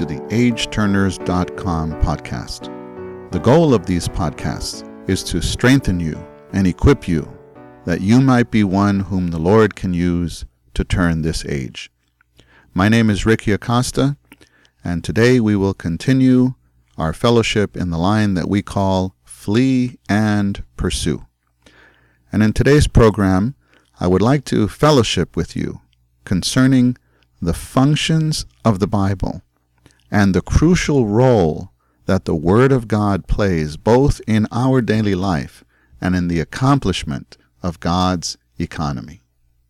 the AgeTurners.com podcast. The goal of these podcasts is to strengthen you and equip you that you might be one whom the Lord can use to turn this age. My name is Ricky Acosta, and today we will continue our fellowship in the line that we call Flee and Pursue. And in today's program, I would like to fellowship with you concerning the functions of the Bible and the crucial role that the Word of God plays both in our daily life and in the accomplishment of God's economy.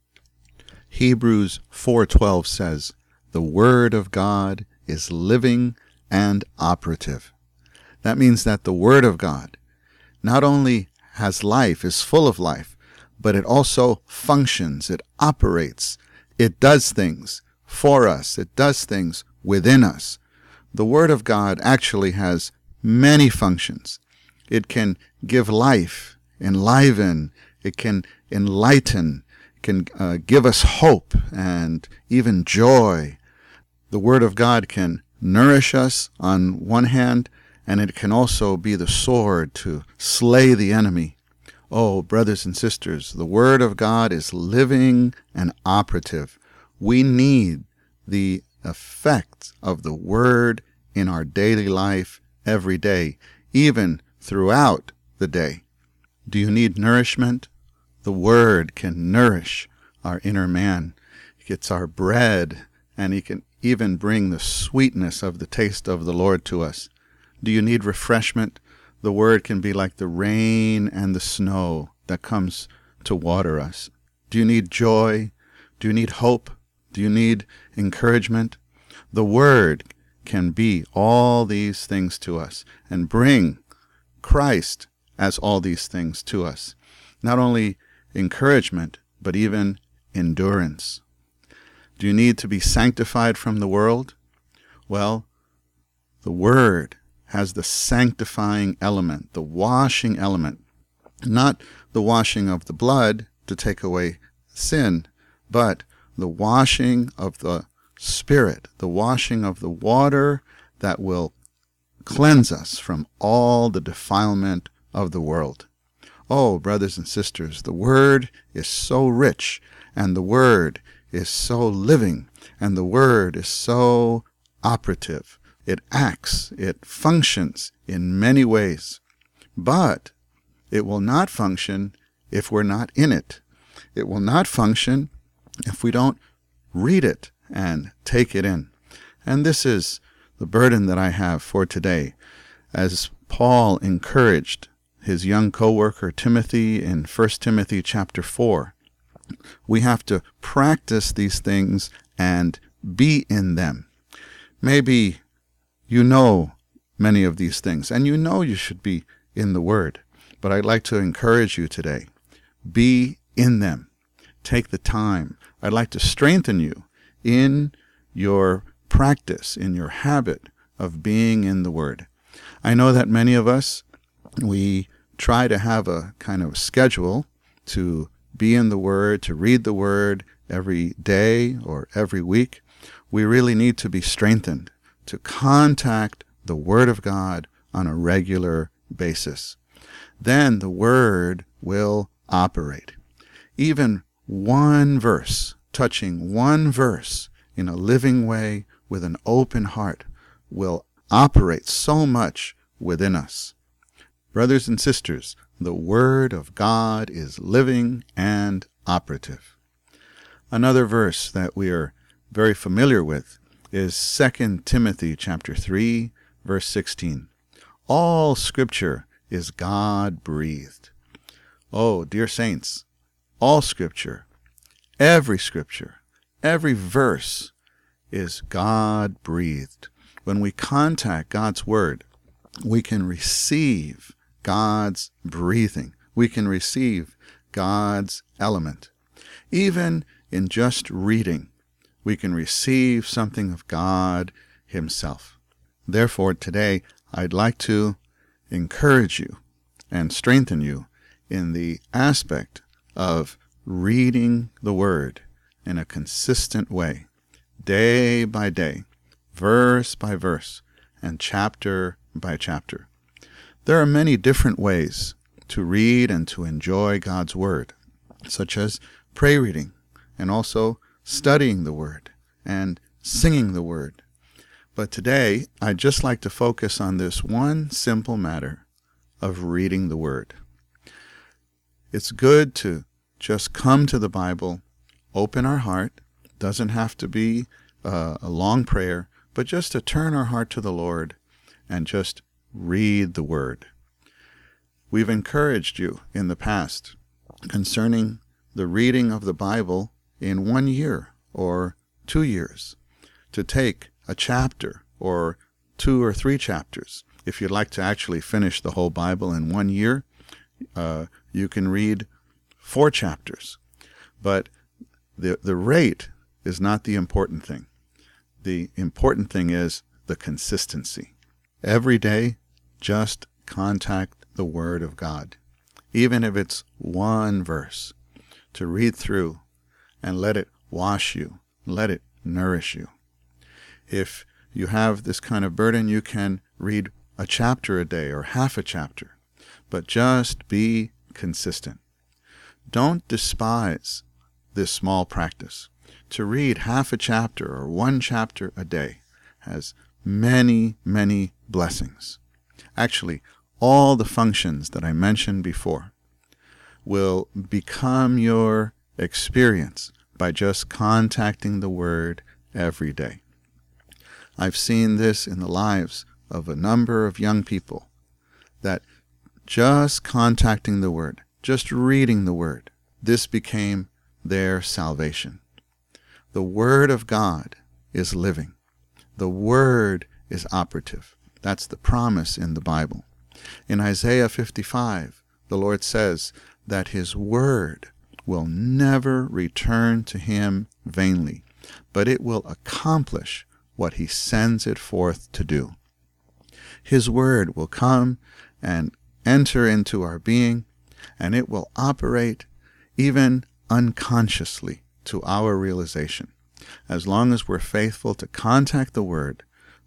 Hebrews 4:12 says, "The Word of God is living and operative." That means that the Word of God not only has life, is full of life, but it also functions, it operates, it does things for us, it does things within us. The Word of God actually has many functions. It can give life, enliven, it can enlighten, it can give us hope and even joy. The Word of God can nourish us on one hand, and it can also be the sword to slay the enemy. Oh, brothers and sisters, the Word of God is living and operative. We need the effect of the Word in our daily life every day, even throughout the day. Do you need nourishment? The Word can nourish our inner man. It's our bread, and He can even bring the sweetness of the taste of the Lord to us. Do you need refreshment? The Word can be like the rain and the snow that comes to water us. Do you need joy? Do you need hope? Do you need encouragement? The Word can be all these things to us and bring Christ as all these things to us. Not only encouragement, but even endurance. Do you need to be sanctified from the world? Well, the Word has the sanctifying element, the washing element. Not the washing of the blood to take away sin, but the washing of the Spirit, the washing of the water that will cleanse us from all the defilement of the world. Oh, brothers and sisters, the Word is so rich, and the Word is so living, and the Word is so operative. It acts, it functions in many ways, but it will not function if we're not in it. It will not function if we don't read it and take it in. And this is the burden that I have for today. As Paul encouraged his young co-worker Timothy in 1 Timothy chapter 4, we have to practice these things and be in them. Maybe you know many of these things, and you know you should be in the Word. But I'd like to encourage you today. Be in them. Take the time. I'd like to strengthen you in your practice, in your habit of being in the Word. I know that many of us, we try to have a kind of schedule to be in the Word, to read the Word every day or every week. We really need to be strengthened to contact the Word of God on a regular basis. Then the Word will operate. Even one verse, touching one verse in a living way with an open heart, will operate so much within us. Brothers and sisters, the Word of God is living and operative. Another verse that we are very familiar with is 2 Timothy chapter 3, verse 16. All Scripture is God-breathed. Oh, dear saints, all Scripture, every verse is God-breathed. When we contact God's Word, we can receive God's breathing. We can receive God's element. Even in just reading, we can receive something of God Himself. Therefore, today, I'd like to encourage you and strengthen you in the aspect of reading the Word in a consistent way, day by day, verse by verse and chapter by chapter. There are many different ways to read and to enjoy God's Word, such as prayer reading and also studying the Word and singing the Word. But today, I'd just like to focus on this one simple matter of reading the Word. It's good to just come to the Bible, open our heart. Doesn't have to be a long prayer, but just to turn our heart to the Lord and just read the Word. We've encouraged you in the past concerning the reading of the Bible in 1 year or 2 years, to take a chapter or 2 or 3 chapters. If you'd like to actually finish the whole Bible in 1 year, you can read 4 chapters. But the rate is not the important thing. The important thing is the consistency. Every day, just contact the Word of God, even if it's 1 verse, to read through and let it wash you, let it nourish you. If you have this kind of burden, you can read a chapter a day or half a chapter, but just be consistent. Don't despise this small practice. To read half a chapter or 1 chapter a day has many, many blessings. Actually, all the functions that I mentioned before will become your experience by just contacting the Word every day. I've seen this in the lives of a number of young people, that just contacting the Word, just reading the Word, this became their salvation. The Word of God is living. The Word is operative. That's the promise in the Bible. In Isaiah 55, the Lord says that His Word will never return to Him vainly, but it will accomplish what He sends it forth to do. His Word will come and enter into our being, and it will operate even unconsciously to our realization. As long as we're faithful to contact the Word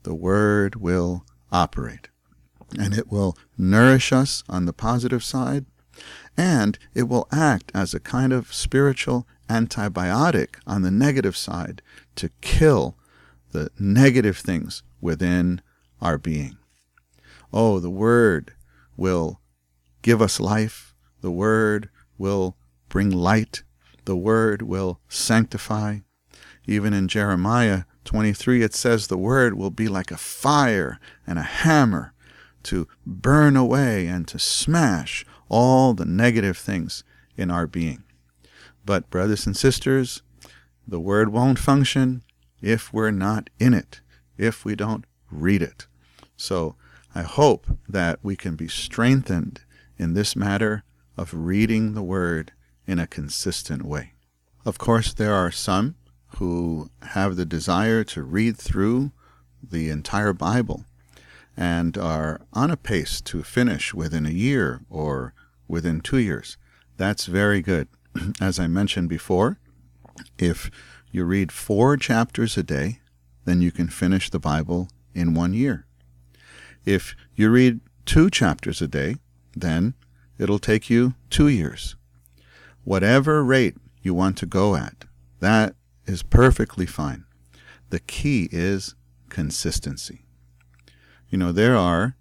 will operate. And it will nourish us on the positive side, and it will act as a kind of spiritual antibiotic on the negative side to kill the negative things within our being. Oh, the Word will give us life. The Word will bring light. The Word will sanctify. Even in Jeremiah 23, it says the Word will be like a fire and a hammer to burn away and to smash all the negative things in our being. But brothers and sisters, the Word won't function if we're not in it, if we don't read it. So I hope that we can be strengthened in this matter of reading the Word in a consistent way. Of course, there are some who have the desire to read through the entire Bible and are on a pace to finish within a year or within 2 years. That's very good. As I mentioned before, if you read 4 chapters a day, then you can finish the Bible in 1 year. If you read 2 chapters a day, then it'll take you 2 years. Whatever rate you want to go at, that is perfectly fine. The key is consistency. You know, there are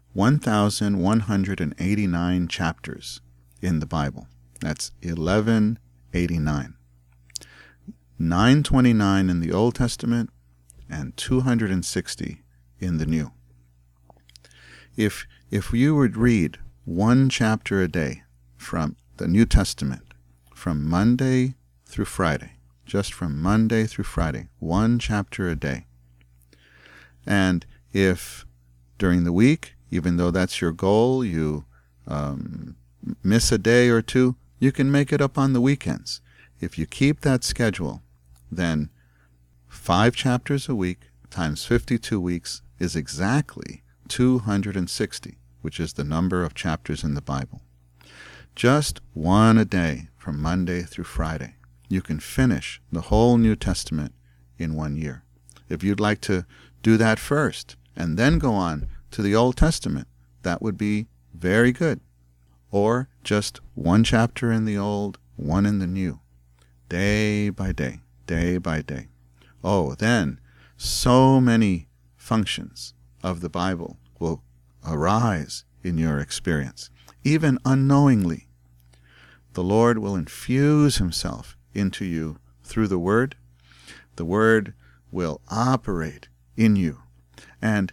1,189 chapters in the Bible. That's 1189. 929 in the Old Testament and 260 in the New. If you would read 1 chapter a day from the New Testament, from Monday through Friday, just from Monday through Friday, 1 chapter a day. And if during the week, even though that's your goal, you miss a day or 2, you can make it up on the weekends. If you keep that schedule, then 5 chapters a week times 52 weeks is exactly 260, which is the number of chapters in the Bible. Just 1 a day from Monday through Friday. You can finish the whole New Testament in 1 year. If you'd like to do that first and then go on to the Old Testament. That would be very good. Or just one chapter in the Old, one in the New, day by day, day by day. Oh, then so many functions of the Bible will arise in your experience, even unknowingly. The Lord will infuse himself into you through the Word. The Word will operate in you. And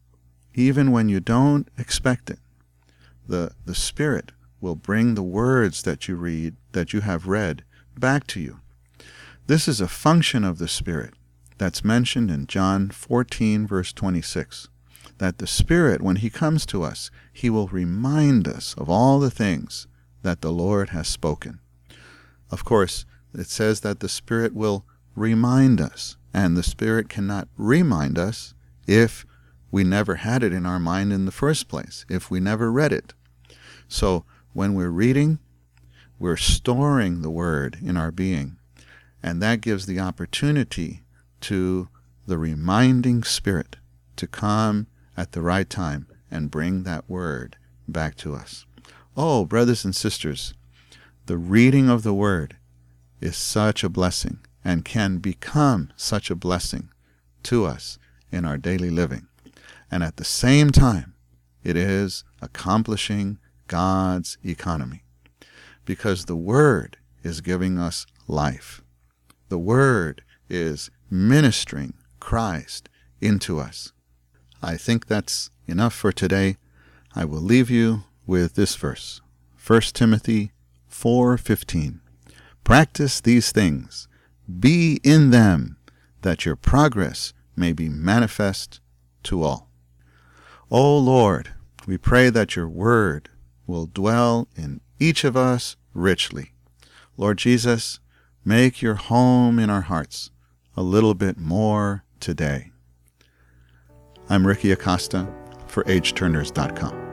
even when you don't expect it, the Spirit will bring the words that you have read back to you. This is a function of the Spirit that's mentioned in John 14, verse 26, that the Spirit, when he comes to us, he will remind us of all the things that the Lord has spoken. Of course, it says that the Spirit will remind us, and the Spirit cannot remind us if we never had it in our mind in the first place, if we never read it. So when we're reading, we're storing the Word in our being, and that gives the opportunity to the reminding Spirit to come at the right time and bring that Word back to us. Oh, brothers and sisters, the reading of the Word is such a blessing and can become such a blessing to us in our daily living. And at the same time, it is accomplishing God's economy, because the Word is giving us life. The Word is ministering Christ into us. I think that's enough for today. I will leave you with this verse, 1 Timothy 4:15. Practice these things, be in them, that your progress may be manifest to all. O Lord, we pray that your Word will dwell in each of us richly. Lord Jesus, make your home in our hearts a little bit more today. I'm Ricky Acosta for AgeTurners.com.